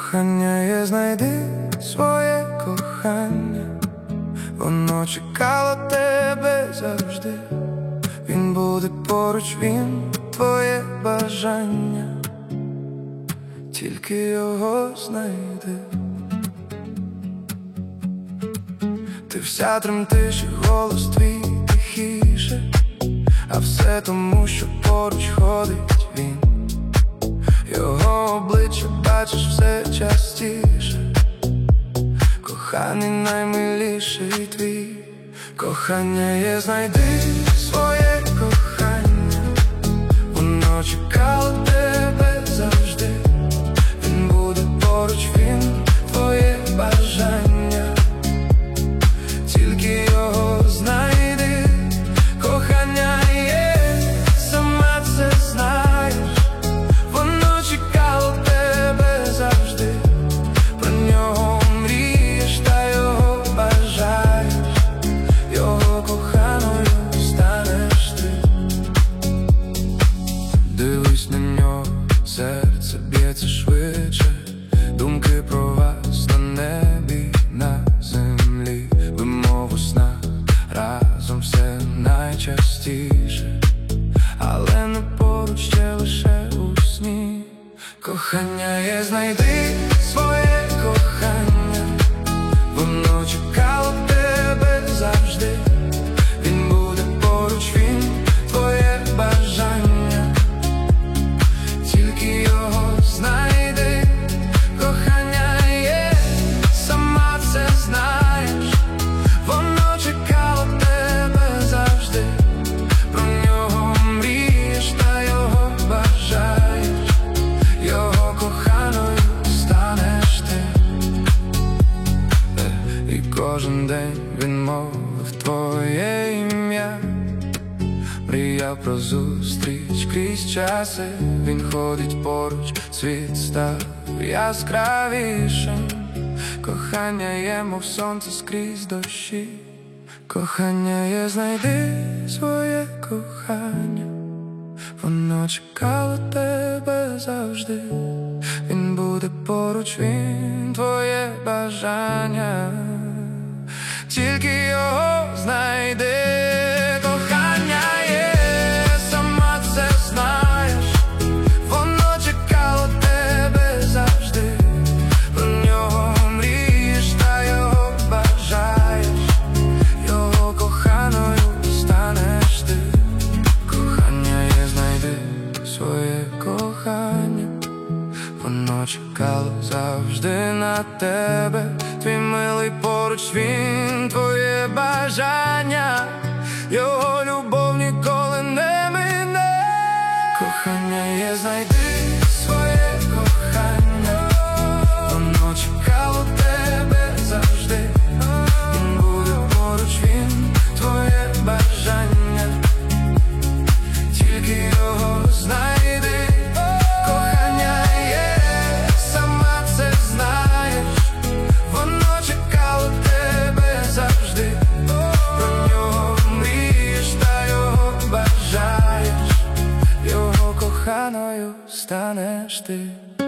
Кохання є, знайди своє кохання, воно чекало тебе завжди. Він буде поруч, він твоє бажання, тільки його знайди. Ти вся тремтиш і голос твій тихіше, а все тому, що поруч ходить він. Його обличчя бачиш все частіше. Коханий наймиліший твій. Кохання є, знайди своє кохання, воно чекало тебе завжди. Він буде поруч, він твоє бажання, тільки його знайди. Кохання є, сама це знаєш, воно чекало тебе завжди. Про нього мрієш та його бажаєш, його коханою станеш ти. Дивись на нього, серце б'ється швидше, думки про вас на небі, на землі. Вимов у снах разом все найчастіше, але не поруч, ще лише у сні. Кохання є, знайди своє кохання, воно чекало тебе завжди. Він буде поруч, він твоє бажання, тільки його знайди. Кохання є, сама це знаєш, воно чекало тебе завжди. Про нього мрієш та його бажаєш, його коханою станеш ти. І кожен день він мовив твоє ім'я, мріяв про зустріч крізь часи. Він ходить поруч, світ став яскравішим. Кохання є, мов сонце скрізь дощі. Кохання є, знайди своє кохання, воно чекало тебе завжди. Він буде поруч, він твоє бажання, тільки його знайди. Кохання є, сама це знаєш, воно чекало тебе завжди. Про нього мрієш та його бажаєш, його коханою станеш ти. Кохання є, знайди своє кохання, воно чекало завжди на тебе. Твій милий поруч, він твоє бажання, його любов ніколи не мине. Кохання є, знайди своє кохання, воно чекало тебе завжди. Він буде поруч, він твоє бажання, тільки його знайди. Кохання є, сама це знаєш, воно чекало тебе завжди. Про нього мрієш та його бажаєш, його коханою станеш ти.